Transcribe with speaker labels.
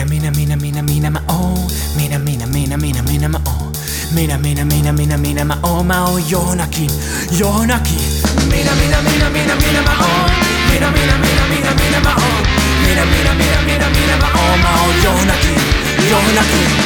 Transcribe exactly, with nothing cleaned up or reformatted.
Speaker 1: Minä, minä, minä, minä, minä mä oon. Minä, minä, minä, minä, minä mä oon. Minä, minä, minä, minä, minä mä oon. Mä oon jonakin, jonakin. Minä, minä, minä, minä, minä mä oon. Minä, minä, minä, minä, minä mä oon. Minä, minä, minä, minä, minä mä oon. Mä oon jonakin, jonakin.